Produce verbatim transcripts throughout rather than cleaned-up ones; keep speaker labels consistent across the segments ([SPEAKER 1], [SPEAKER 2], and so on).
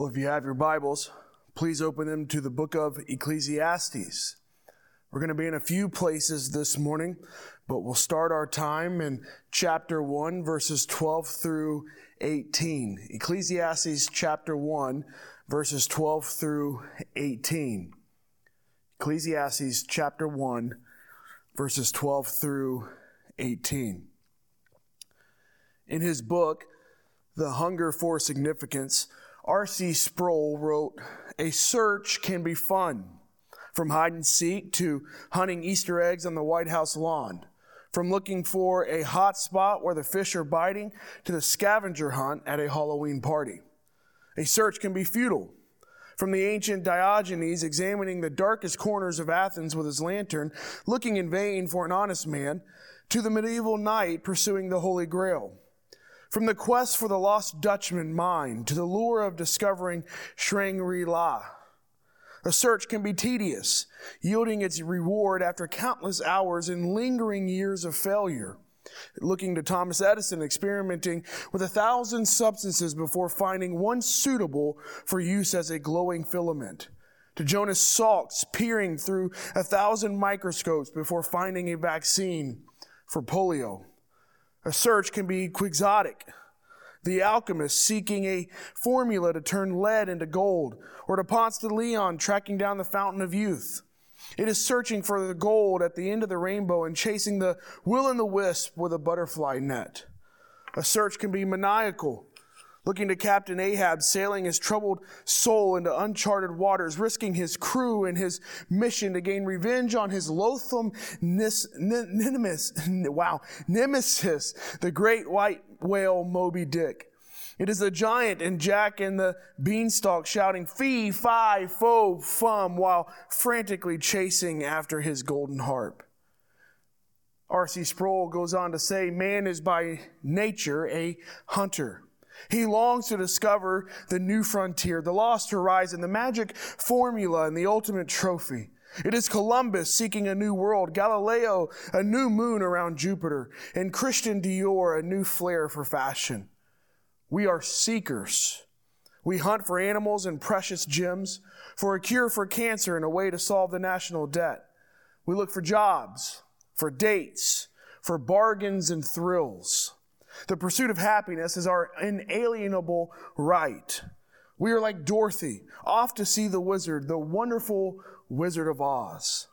[SPEAKER 1] Well, if you have your Bibles, please open them to the book of Ecclesiastes. We're going to be in a few places this morning, but we'll start our time in chapter one, verses twelve through eighteen. Ecclesiastes chapter one, verses twelve through eighteen. Ecclesiastes chapter one, verses twelve through eighteen. In his book, The Hunger for Significance, R C Sproul wrote, "A search can be fun. From hide and seek to hunting Easter eggs on the White House lawn. From looking for a hot spot where the fish are biting to the scavenger hunt at a Halloween party. A search can be futile. From the ancient Diogenes examining the darkest corners of Athens with his lantern, looking in vain for an honest man, to the medieval knight pursuing the Holy Grail. From the quest for the lost Dutchman mine to the lure of discovering Shangri-La. A search can be tedious, yielding its reward after countless hours and lingering years of failure. Looking to Thomas Edison experimenting with a thousand substances before finding one suitable for use as a glowing filament. To Jonas Salks peering through a thousand microscopes before finding a vaccine for polio. A search can be quixotic. The alchemist seeking a formula to turn lead into gold, or to Ponce de Leon tracking down the fountain of youth. It is searching for the gold at the end of the rainbow and chasing the will-o'-the-wisp with a butterfly net. A search can be maniacal, looking to Captain Ahab sailing his troubled soul into uncharted waters, risking his crew and his mission to gain revenge on his loathsome nis, n- nemesis, wow, nemesis, the great white whale Moby Dick. It is the giant and Jack and the beanstalk shouting fee, fi, fo, fum, while frantically chasing after his golden harp. R C Sproul goes on to say, man is by nature a hunter. He longs to discover the new frontier, the lost horizon, the magic formula, and the ultimate trophy. It is Columbus seeking a new world, Galileo a new moon around Jupiter, and Christian Dior a new flair for fashion. We are seekers. We hunt for animals and precious gems, for a cure for cancer and a way to solve the national debt. We look for jobs, for dates, for bargains and thrills. The pursuit of happiness is our inalienable right. We are like Dorothy, off to see the wizard, the wonderful Wizard of Oz.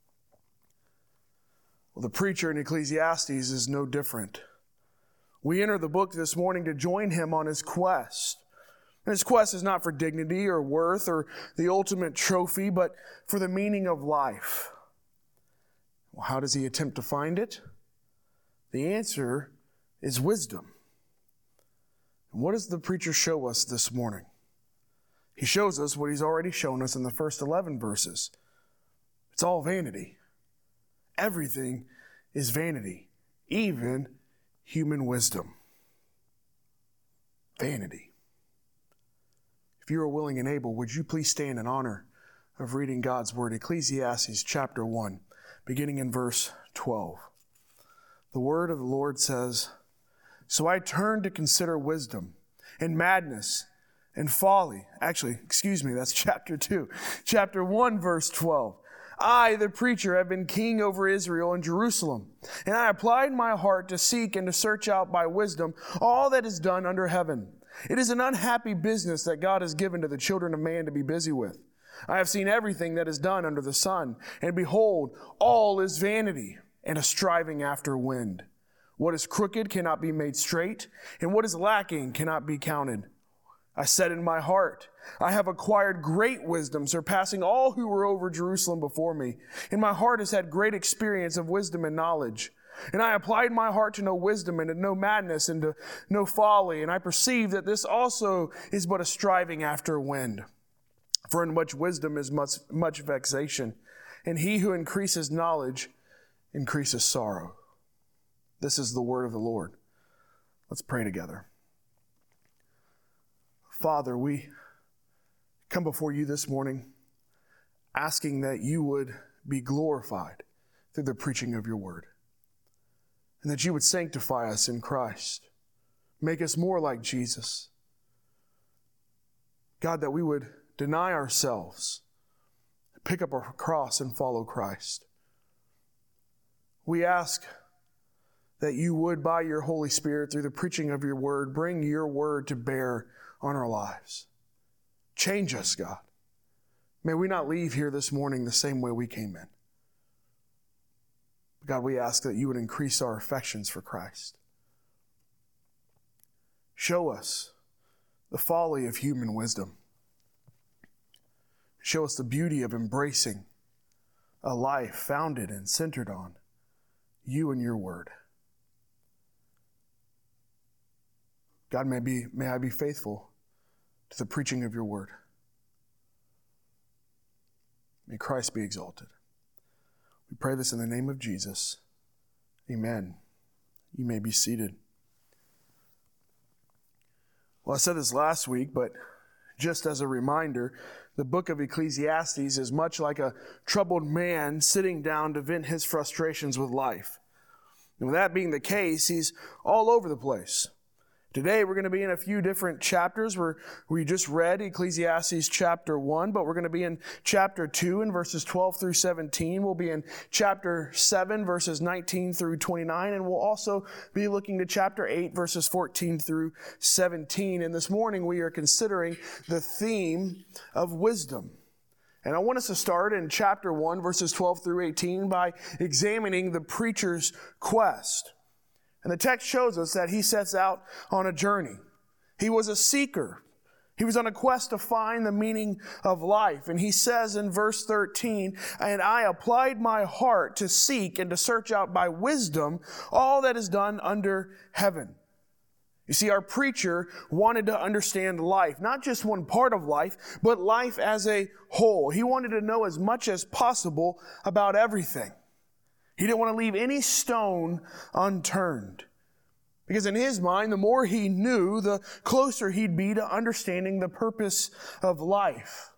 [SPEAKER 1] Well, the preacher in Ecclesiastes is no different. We enter the book this morning to join him on his quest. And his quest is not for dignity or worth or the ultimate trophy, but for the meaning of life. Well, how does he attempt to find it? The answer is wisdom. And what does the preacher show us this morning? He shows us what he's already shown us in the first eleven verses. It's all vanity. Everything is vanity, even human wisdom. Vanity. If you are willing and able, would you please stand in honor of reading God's word, Ecclesiastes chapter one, beginning in verse twelve. The word of the Lord says, "So I turned to consider wisdom and madness and folly." Actually, excuse me, that's chapter two. Chapter one, verse twelve. "I, the preacher, have been king over Israel and Jerusalem, and I applied my heart to seek and to search out by wisdom all that is done under heaven. It is an unhappy business that God has given to the children of man to be busy with. I have seen everything that is done under the sun, and behold, all is vanity and a striving after wind. What is crooked cannot be made straight, and what is lacking cannot be counted. I said in my heart, I have acquired great wisdom, surpassing all who were over Jerusalem before me. And my heart has had great experience of wisdom and knowledge. And I applied my heart to know wisdom and to know madness and to know folly. And I perceived that this also is but a striving after wind. For in much wisdom is much, much vexation, and he who increases knowledge increases sorrow." This is the word of the Lord. Let's pray together. Father, we come before you this morning asking that you would be glorified through the preaching of your word, and that you would sanctify us in Christ, make us more like Jesus, God, that we would deny ourselves, pick up our cross and follow Christ. We ask that you would, by your Holy Spirit, through the preaching of your word, bring your word to bear on our lives. Change us, God. May we not leave here this morning the same way we came in. God, we ask that you would increase our affections for Christ. Show us the folly of human wisdom. Show us the beauty of embracing a life founded and centered on you and your word. God, may, be, may I be faithful to the preaching of your word. May Christ be exalted. We pray this in the name of Jesus. Amen. You may be seated. Well, I said this last week, but just as a reminder, the book of Ecclesiastes is much like a troubled man sitting down to vent his frustrations with life. And with that being the case, he's all over the place. Today, we're going to be in a few different chapters. We're, we just read Ecclesiastes chapter one, but we're going to be in chapter two in verses twelve through seventeen. We'll be in chapter seven, verses nineteen through twenty-nine, and we'll also be looking to chapter eight, verses fourteen through seventeen. And this morning, we are considering the theme of wisdom. And I want us to start in chapter one, verses twelve through eighteen, by examining the preacher's quest. And the text shows us that he sets out on a journey. He was a seeker. He was on a quest to find the meaning of life. And he says in verse thirteen, "And I applied my heart to seek and to search out by wisdom all that is done under heaven." You see, our preacher wanted to understand life, not just one part of life, but life as a whole. He wanted to know as much as possible about everything. He didn't want to leave any stone unturned. Because in his mind, the more he knew, the closer he'd be to understanding the purpose of life.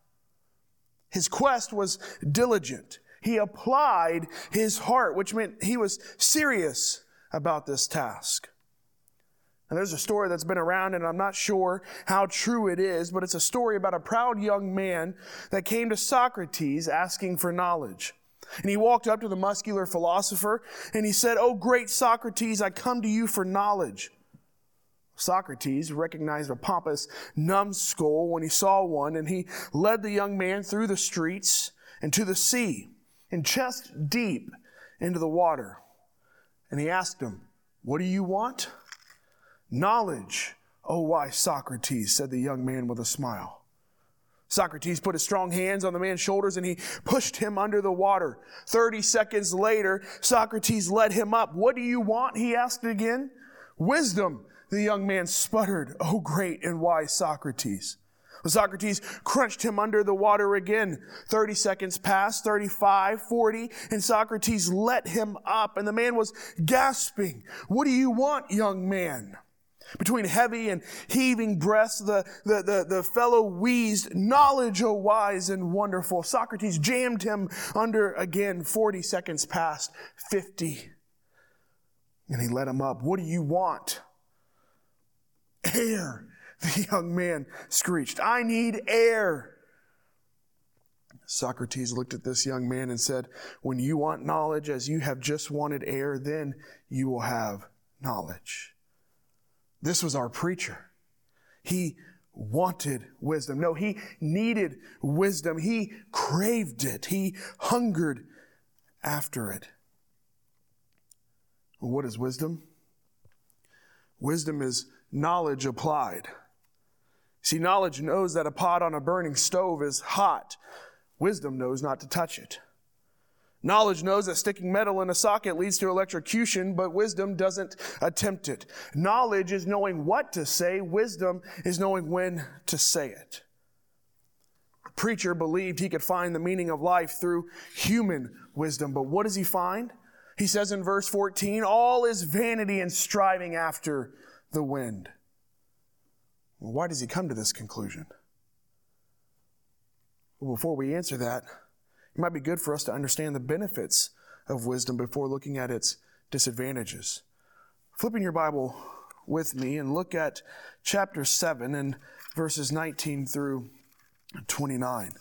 [SPEAKER 1] His quest was diligent. He applied his heart, which meant he was serious about this task. And there's a story that's been around, and I'm not sure how true it is, but it's a story about a proud young man that came to Socrates asking for knowledge. And he walked up to the muscular philosopher and he said, "Oh, great Socrates, I come to you for knowledge." Socrates recognized a pompous numbskull when he saw one, and he led the young man through the streets and to the sea and chest deep into the water. And he asked him, "What do you want?" "Knowledge, oh wise Socrates," said the young man with a smile. Socrates put his strong hands on the man's shoulders and he pushed him under the water. Thirty seconds later, Socrates led him up. "What do you want?" he asked again. "Wisdom," the young man sputtered. "Oh, great and wise Socrates." Socrates crunched him under the water again. Thirty seconds passed, thirty-five, forty, and Socrates let him up, and the man was gasping. "What do you want, young man?" Between heavy and heaving breaths, the, the, the, the fellow wheezed, "Knowledge, O wise and wonderful." Socrates jammed him under again. Forty seconds passed, fifty. And he let him up. "What do you want?" "Air," the young man screeched. "I need air." Socrates looked at this young man and said, "When you want knowledge as you have just wanted air, then you will have knowledge." This was our preacher. He wanted wisdom. No, he needed wisdom. He craved it. He hungered after it. What is wisdom? Wisdom is knowledge applied. See, knowledge knows that a pot on a burning stove is hot. Wisdom knows not to touch it. Knowledge knows that sticking metal in a socket leads to electrocution, but wisdom doesn't attempt it. Knowledge is knowing what to say. Wisdom is knowing when to say it. The preacher believed he could find the meaning of life through human wisdom, but what does he find? He says in verse fourteen, "All is vanity and striving after the wind." Well, why does he come to this conclusion? Well, before we answer that, it might be good for us to understand the benefits of wisdom before looking at its disadvantages. Flipping your Bible with me and look at chapter seven and verses nineteen through twenty-nine.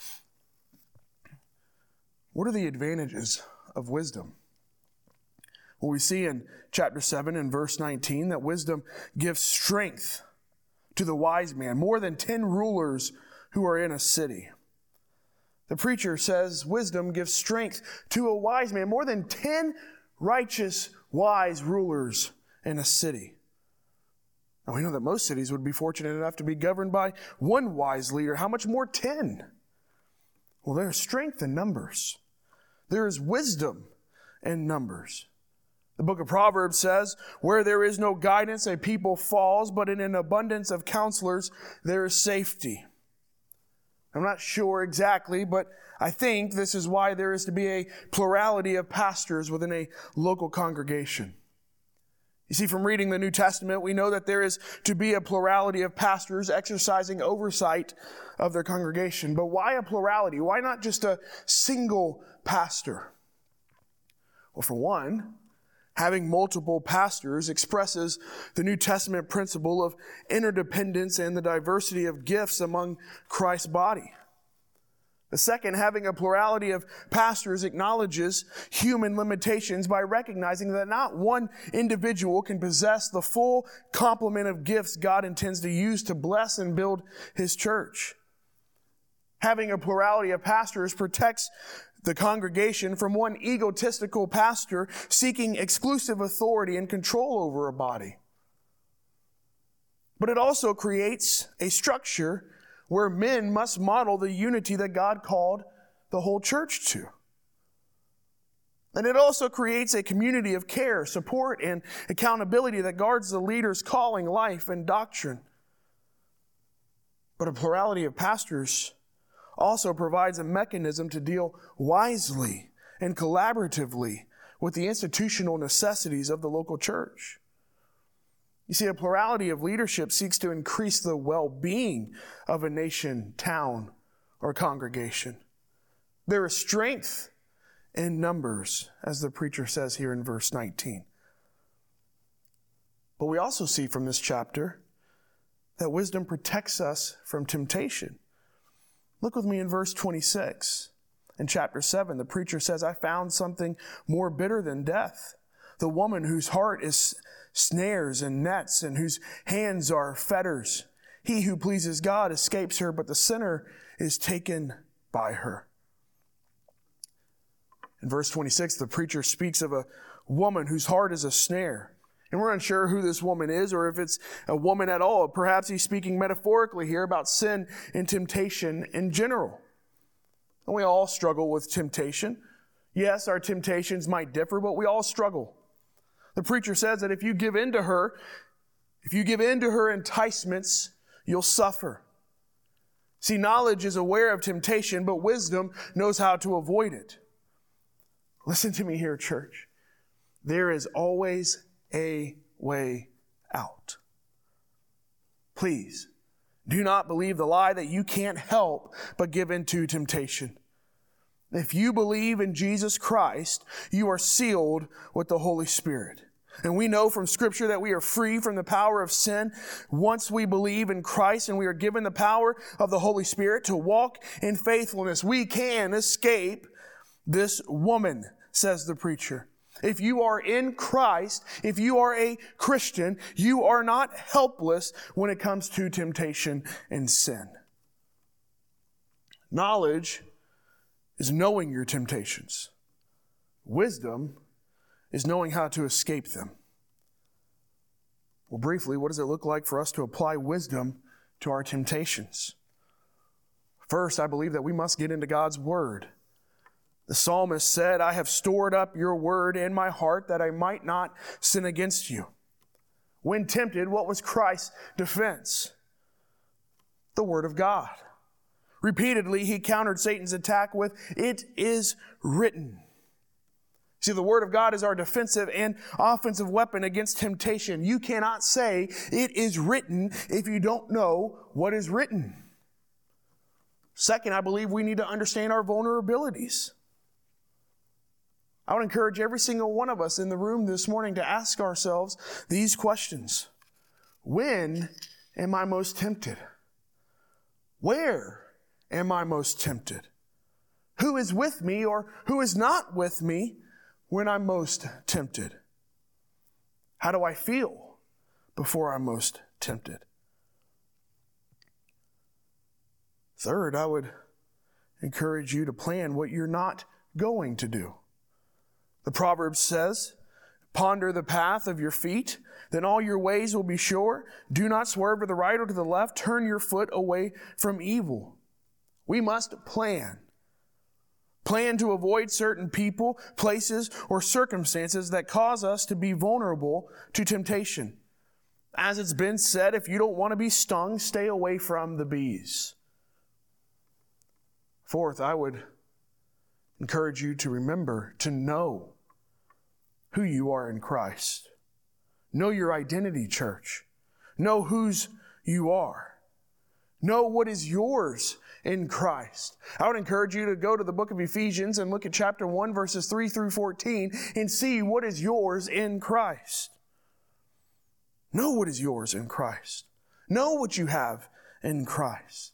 [SPEAKER 1] What are the advantages of wisdom? Well, we see in chapter seven and verse nineteen that wisdom gives strength to the wise man, more than ten rulers who are in a city. The preacher says wisdom gives strength to a wise man, more than ten righteous, wise rulers in a city. Now, we know that most cities would be fortunate enough to be governed by one wise leader. How much more ten? Well, there's strength in numbers. There is wisdom in numbers. The book of Proverbs says, where there is no guidance, a people falls, but in an abundance of counselors, there is safety. I'm not sure exactly, but I think this is why there is to be a plurality of pastors within a local congregation. You see, from reading the New Testament, we know that there is to be a plurality of pastors exercising oversight of their congregation. But why a plurality? Why not just a single pastor? Well, for one, having multiple pastors expresses the New Testament principle of interdependence and the diversity of gifts among Christ's body. The second, having a plurality of pastors acknowledges human limitations by recognizing that not one individual can possess the full complement of gifts God intends to use to bless and build His church. Having a plurality of pastors protects the congregation from one egotistical pastor seeking exclusive authority and control over a body. But it also creates a structure where men must model the unity that God called the whole church to. And it also creates a community of care, support, and accountability that guards the leader's calling, life, and doctrine. But a plurality of pastors also provides a mechanism to deal wisely and collaboratively with the institutional necessities of the local church. You see, a plurality of leadership seeks to increase the well-being of a nation, town, or congregation. There is strength in numbers, as the preacher says here in verse nineteen. But we also see from this chapter that wisdom protects us from temptation. Look with me in verse twenty-six. In chapter seven, the preacher says, I found something more bitter than death. The woman whose heart is snares and nets and whose hands are fetters. He who pleases God escapes her, but the sinner is taken by her. In verse twenty-six, the preacher speaks of a woman whose heart is a snare. And we're unsure who this woman is or if it's a woman at all. Perhaps he's speaking metaphorically here about sin and temptation in general. And we all struggle with temptation. Yes, our temptations might differ, but we all struggle. The preacher says that if you give in to her, if you give in to her enticements, you'll suffer. See, knowledge is aware of temptation, but wisdom knows how to avoid it. Listen to me here, church. There is always a way out. Please, do not believe the lie that you can't help but give in to temptation. If you believe in Jesus Christ, you are sealed with the Holy Spirit. And we know from Scripture that we are free from the power of sin once we believe in Christ and we are given the power of the Holy Spirit to walk in faithfulness. We can escape this woman, says the preacher. If you are in Christ, if you are a Christian, you are not helpless when it comes to temptation and sin. Knowledge is knowing your temptations. Wisdom is knowing how to escape them. Well, briefly, what does it look like for us to apply wisdom to our temptations? First, I believe that we must get into God's Word. The psalmist said, I have stored up your word in my heart that I might not sin against you. When tempted, what was Christ's defense? The Word of God. Repeatedly, he countered Satan's attack with, it is written. See, the Word of God is our defensive and offensive weapon against temptation. You cannot say, it is written, if you don't know what is written. Second, I believe we need to understand our vulnerabilities. I would encourage every single one of us in the room this morning to ask ourselves these questions. When am I most tempted? Where am I most tempted? Who is with me or who is not with me when I'm most tempted? How do I feel before I'm most tempted? Third, I would encourage you to plan what you're not going to do. The Proverbs says, ponder the path of your feet, then all your ways will be sure. Do not swerve to the right or to the left. Turn your foot away from evil. We must plan. Plan to avoid certain people, places, or circumstances that cause us to be vulnerable to temptation. As it's been said, if you don't want to be stung, stay away from the bees. Fourth, I would encourage you to remember to know who you are in Christ. Know your identity, church. Know whose you are. Know what is yours in Christ. I would encourage you to go to the book of Ephesians and look at chapter one, verses three through fourteen, and see what is yours in Christ. Know what is yours in Christ. Know what you have in Christ.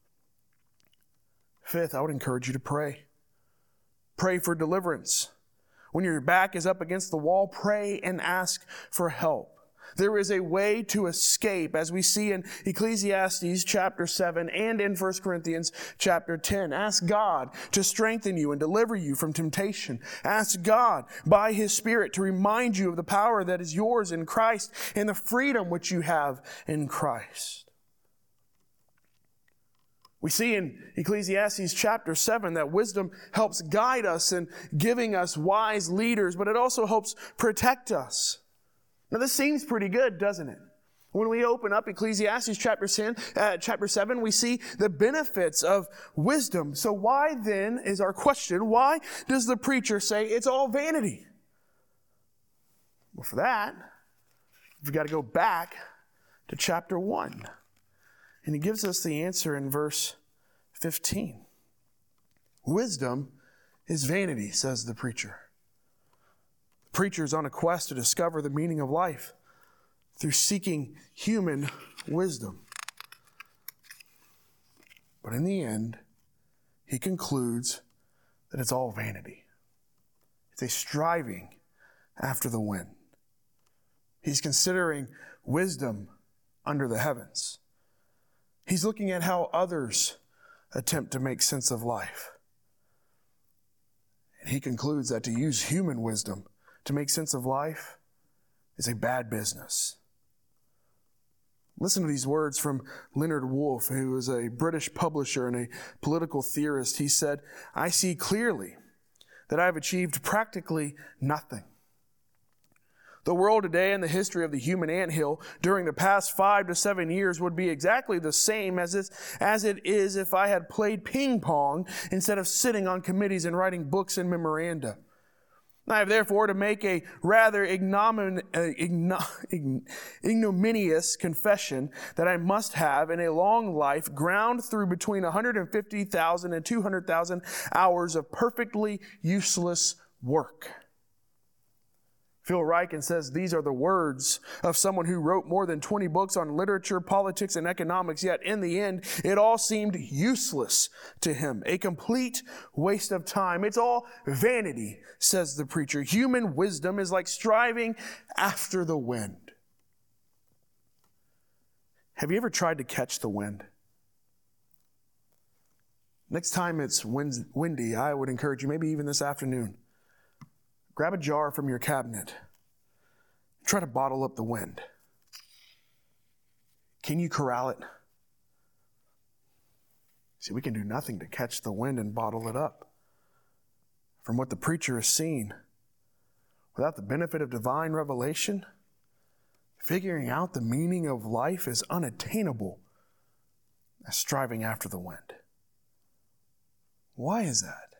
[SPEAKER 1] Fifth, I would encourage you to pray. Pray for deliverance. When your back is up against the wall, pray and ask for help. There is a way to escape, as we see in Ecclesiastes chapter seven and in First Corinthians chapter ten. Ask God to strengthen you and deliver you from temptation. Ask God by His Spirit to remind you of the power that is yours in Christ and the freedom which you have in Christ. We see in Ecclesiastes chapter seven that wisdom helps guide us in giving us wise leaders, but it also helps protect us. Now this seems pretty good, doesn't it? When we open up Ecclesiastes chapter ten, uh, chapter seven, we see the benefits of wisdom. So why then is our question, why does the preacher say it's all vanity? Well, for that, we've got to go back to chapter one. And he gives us the answer in verse fifteen. Wisdom is vanity, says the preacher. The preacher is on a quest to discover the meaning of life through seeking human wisdom. But in the end, he concludes that it's all vanity. It's a striving after the wind. He's considering wisdom under the heavens. He's looking at how others attempt to make sense of life. And he concludes that to use human wisdom to make sense of life is a bad business. Listen to these words from Leonard Woolf, who is a British publisher and a political theorist. He said, "I see clearly that I have achieved practically nothing. The world today and the history of the human anthill during the past five to seven years would be exactly the same as it, as it is if I had played ping pong instead of sitting on committees and writing books and memoranda. I have therefore to make a rather ignomin, uh, igno, ignominious confession that I must have in a long life ground through between one hundred fifty thousand and two hundred thousand hours of perfectly useless work." Phil Ryken says these are the words of someone who wrote more than twenty books on literature, politics, and economics, yet in the end, it all seemed useless to him. A complete waste of time. It's all vanity, says the preacher. Human wisdom is like striving after the wind. Have you ever tried to catch the wind? Next time it's windy, I would encourage you, maybe even this afternoon, grab a jar from your cabinet. Try to bottle up the wind. Can you corral it? See, we can do nothing to catch the wind and bottle it up. From what the preacher has seen, without the benefit of divine revelation, figuring out the meaning of life is unattainable as striving after the wind. Why is that?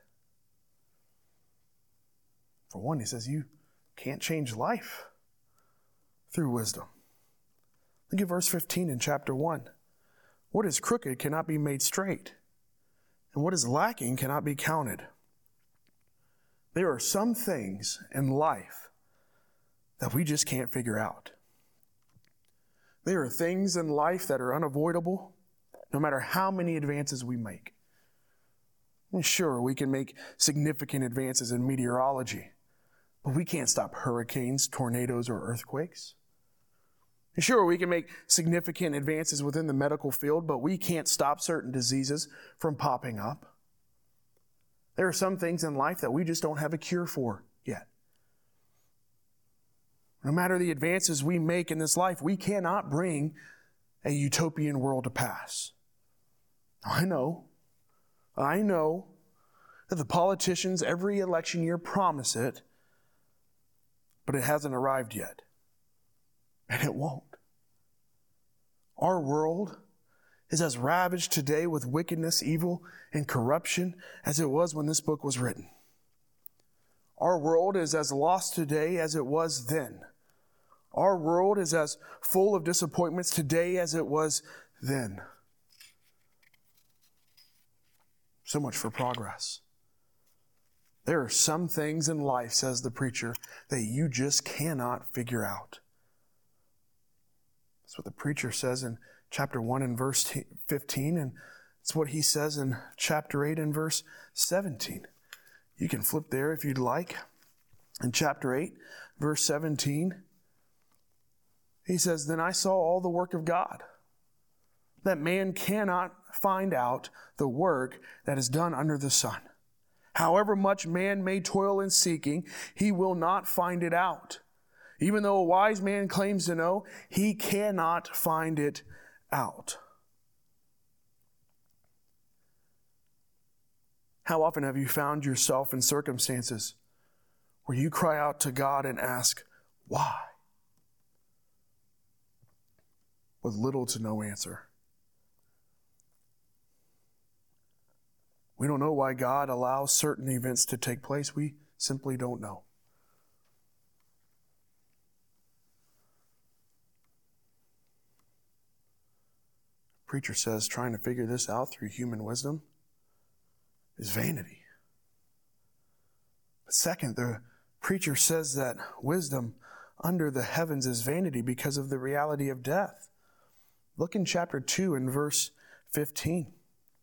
[SPEAKER 1] For one, he says you can't change life through wisdom. Look at verse fifteen in chapter one. What is crooked cannot be made straight, and what is lacking cannot be counted. There are some things in life that we just can't figure out. There are things in life that are unavoidable, no matter how many advances we make. And sure, we can make significant advances in meteorology, but we can't stop hurricanes, tornadoes, or earthquakes. And sure, we can make significant advances within the medical field, but we can't stop certain diseases from popping up. There are some things in life that we just don't have a cure for yet. No matter the advances we make in this life, we cannot bring a utopian world to pass. I know, I know that the politicians every election year promise it, but it hasn't arrived yet. And it won't. Our world is as ravaged today with wickedness, evil, and corruption as it was when this book was written. Our world is as lost today as it was then. Our world is as full of disappointments today as it was then. So much for progress. There are some things in life, says the preacher, that you just cannot figure out. That's what the preacher says in chapter one and verse fifteen, and it's what he says in chapter eight and verse seventeen. You can flip there if you'd like. In chapter eight, verse seventeen, he says, "Then I saw all the work of God, that man cannot find out the work that is done under the sun. However much man may toil in seeking, he will not find it out. Even though a wise man claims to know, he cannot find it out." How often have you found yourself in circumstances where you cry out to God and ask, why? With little to no answer. We don't know why God allows certain events to take place. We simply don't know. Preacher says trying to figure this out through human wisdom is vanity. But second, the preacher says that wisdom under the heavens is vanity because of the reality of death. Look in chapter two and verse fifteen.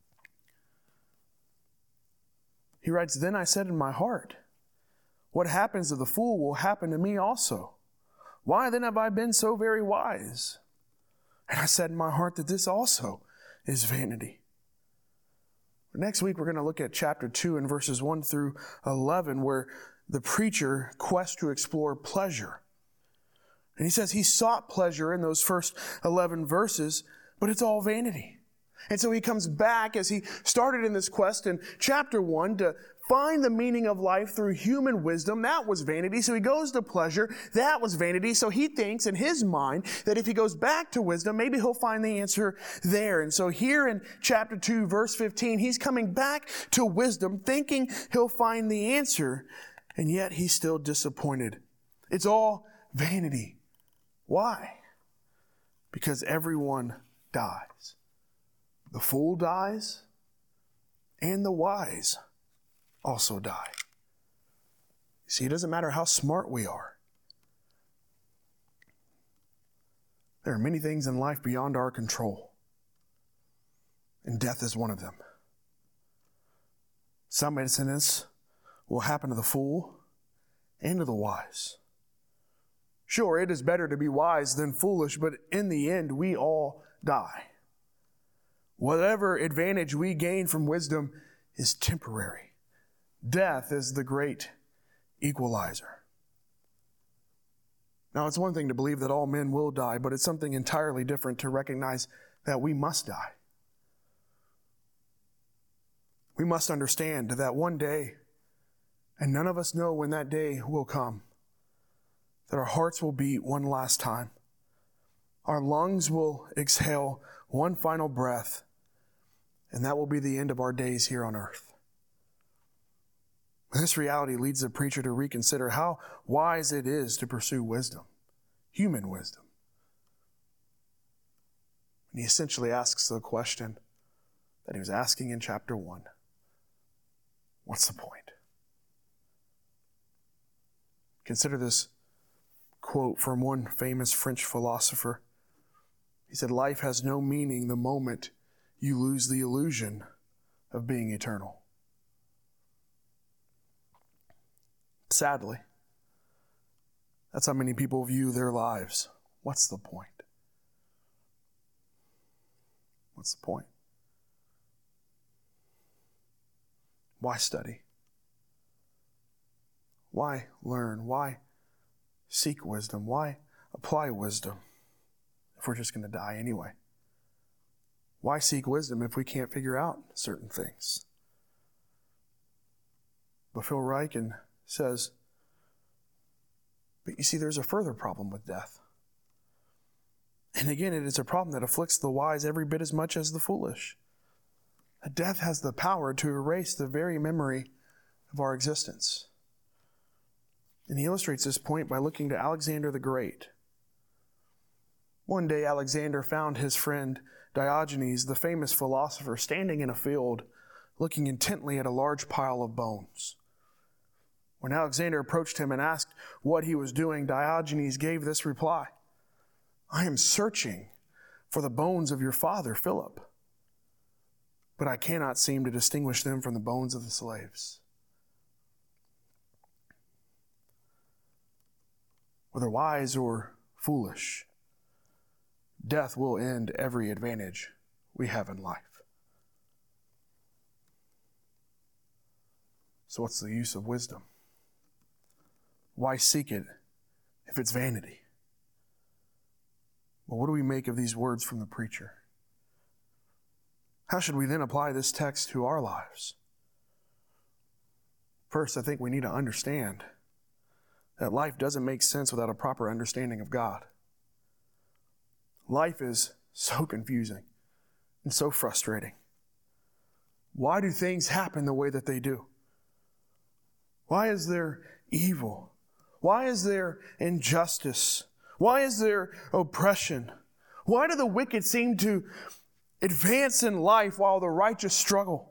[SPEAKER 1] He writes, "Then I said in my heart, what happens to the fool will happen to me also. Why then have I been so very wise? And I said in my heart that this also is vanity." Next week, we're going to look at chapter two and verses one through eleven, where the preacher quests to explore pleasure. And he says he sought pleasure in those first eleven verses, but it's all vanity. And so he comes back as he started in this quest in chapter one to find the meaning of life through human wisdom. That was vanity. So he goes to pleasure. That was vanity. So he thinks in his mind that if he goes back to wisdom, maybe he'll find the answer there. And so here in chapter two, verse fifteen, he's coming back to wisdom, thinking he'll find the answer. And yet he's still disappointed. It's all vanity. Why? Because everyone dies. The fool dies, and the wise also die. See, it doesn't matter how smart we are. There are many things in life beyond our control, and death is one of them. Some incidents will happen to the fool and to the wise. Sure, it is better to be wise than foolish, but in the end, we all die. Whatever advantage we gain from wisdom is temporary. Death is the great equalizer. Now, it's one thing to believe that all men will die, but it's something entirely different to recognize that we must die. We must understand that one day, and none of us know when that day will come, that our hearts will beat one last time. Our lungs will exhale one final breath, and that will be the end of our days here on earth. This reality leads the preacher to reconsider how wise it is to pursue wisdom, human wisdom. And he essentially asks the question that he was asking in chapter one. What's the point? Consider this quote from one famous French philosopher. He said, "Life has no meaning the moment you lose the illusion of being eternal. Sadly, that's how many people view their lives. What's the point? What's the point? Why study? Why learn? Why seek wisdom? Why apply wisdom if we're just going to die anyway? Why seek wisdom if we can't figure out certain things? But Phil Ryken says, but you see, there's a further problem with death. And again, it is a problem that afflicts the wise every bit as much as the foolish. That death has the power to erase the very memory of our existence. And he illustrates this point by looking to Alexander the Great. One day, Alexander found his friend Diogenes, the famous philosopher, standing in a field, looking intently at a large pile of bones. When Alexander approached him and asked what he was doing, Diogenes gave this reply: I am searching for the bones of your father, Philip, but I cannot seem to distinguish them from the bones of the slaves. Whether wise or foolish, death will end every advantage we have in life. So what's the use of wisdom? Why seek it if it's vanity? Well, what do we make of these words from the preacher? How should we then apply this text to our lives? First, I think we need to understand that life doesn't make sense without a proper understanding of God. Life is so confusing and so frustrating. Why do things happen the way that they do? Why is there evil? Why is there injustice? Why is there oppression? Why do the wicked seem to advance in life while the righteous struggle?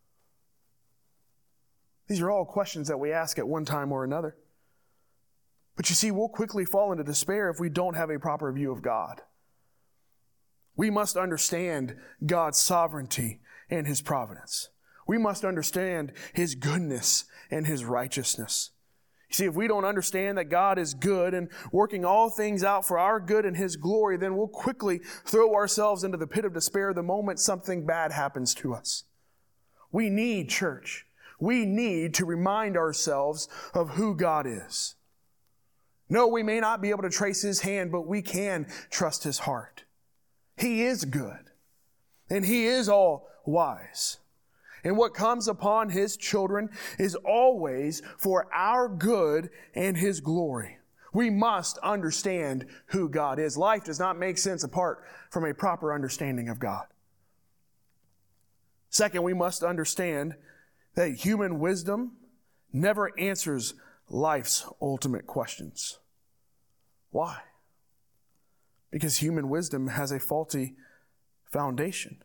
[SPEAKER 1] These are all questions that we ask at one time or another. But you see, we'll quickly fall into despair if we don't have a proper view of God. We must understand God's sovereignty and His providence. We must understand His goodness and His righteousness. You see, if we don't understand that God is good and working all things out for our good and His glory, then we'll quickly throw ourselves into the pit of despair the moment something bad happens to us. We need, church, we need to remind ourselves of who God is. No, we may not be able to trace His hand, but we can trust His heart. He is good, and He is all wise. And what comes upon His children is always for our good and His glory. We must understand who God is. Life does not make sense apart from a proper understanding of God. Second, we must understand that human wisdom never answers life's ultimate questions. Why? Because human wisdom has a faulty foundation.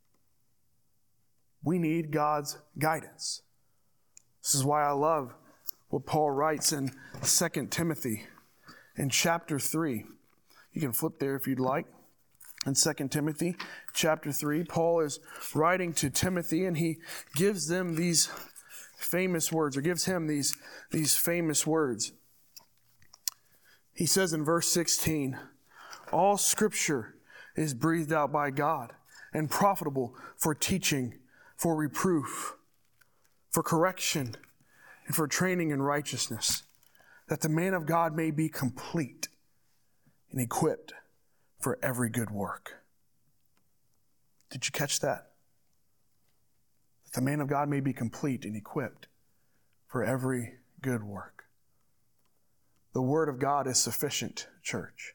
[SPEAKER 1] We need God's guidance. This is why I love what Paul writes in Second Timothy in chapter three. You can flip there if you'd like. In Second Timothy chapter three, Paul is writing to Timothy and he gives them these famous words, or gives him these, these famous words. He says in verse sixteen, all Scripture is breathed out by God and profitable for teaching, for reproof, for correction, and for training in righteousness, that the man of God may be complete and equipped for every good work. Did you catch that? That the man of God may be complete and equipped for every good work. The Word of God is sufficient, church.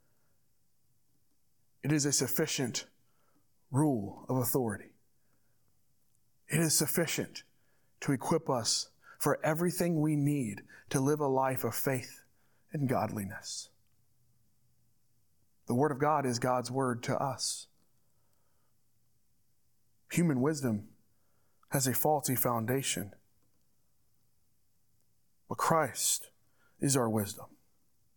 [SPEAKER 1] It is a sufficient rule of authority. It is sufficient to equip us for everything we need to live a life of faith and godliness. The Word of God is God's Word to us. Human wisdom has a faulty foundation, but Christ is our wisdom.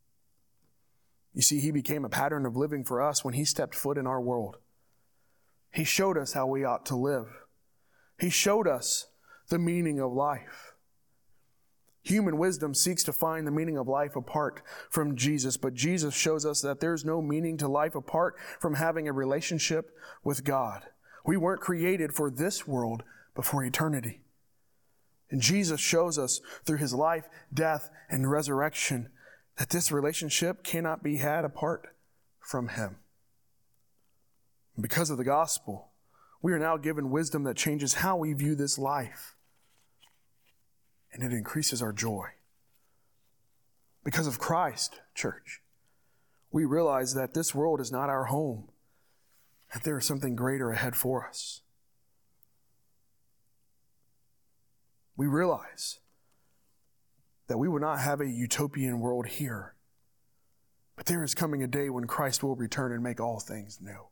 [SPEAKER 1] You see, He became a pattern of living for us when He stepped foot in our world. He showed us how we ought to live. He showed us the meaning of life. Human wisdom seeks to find the meaning of life apart from Jesus, but Jesus shows us that there's no meaning to life apart from having a relationship with God. We weren't created for this world, but for eternity. And Jesus shows us through his life, death, and resurrection that this relationship cannot be had apart from him. Because of the gospel, we are now given wisdom that changes how we view this life. And it increases our joy. Because of Christ, church, we realize that this world is not our home, that there is something greater ahead for us. We realize that we will not have a utopian world here, but there is coming a day when Christ will return and make all things new.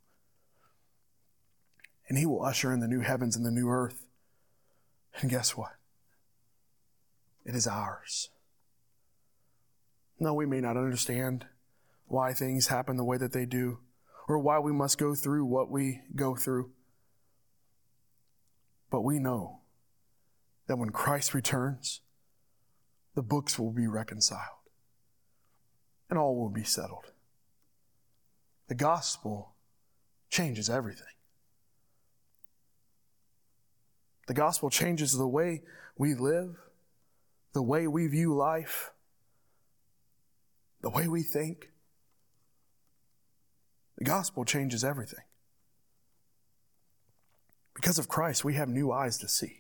[SPEAKER 1] And he will usher in the new heavens and the new earth. And guess what? It is ours. No, we may not understand why things happen the way that they do, or why we must go through what we go through. But we know that when Christ returns, the books will be reconciled and all will be settled. The gospel changes everything. The gospel changes the way we live, the way we view life, the way we think. The gospel changes everything. Because of Christ, we have new eyes to see.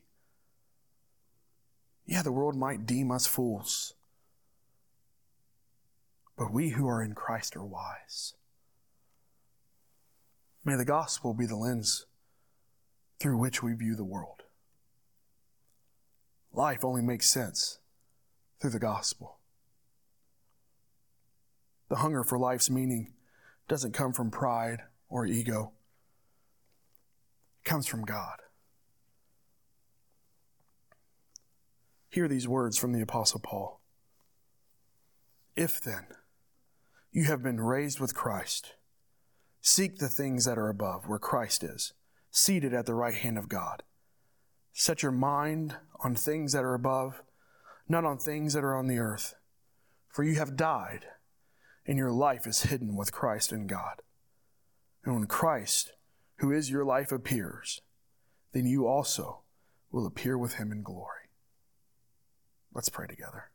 [SPEAKER 1] Yeah, the world might deem us fools, but we who are in Christ are wise. May the gospel be the lens through which we view the world. Life only makes sense through the gospel. The hunger for life's meaning doesn't come from pride or ego. It comes from God. Hear these words from the Apostle Paul. If then you have been raised with Christ, seek the things that are above, where Christ is, seated at the right hand of God. Set your mind on things that are above, not on things that are on the earth. For you have died, and your life is hidden with Christ in God. And when Christ, who is your life, appears, then you also will appear with him in glory. Let's pray together.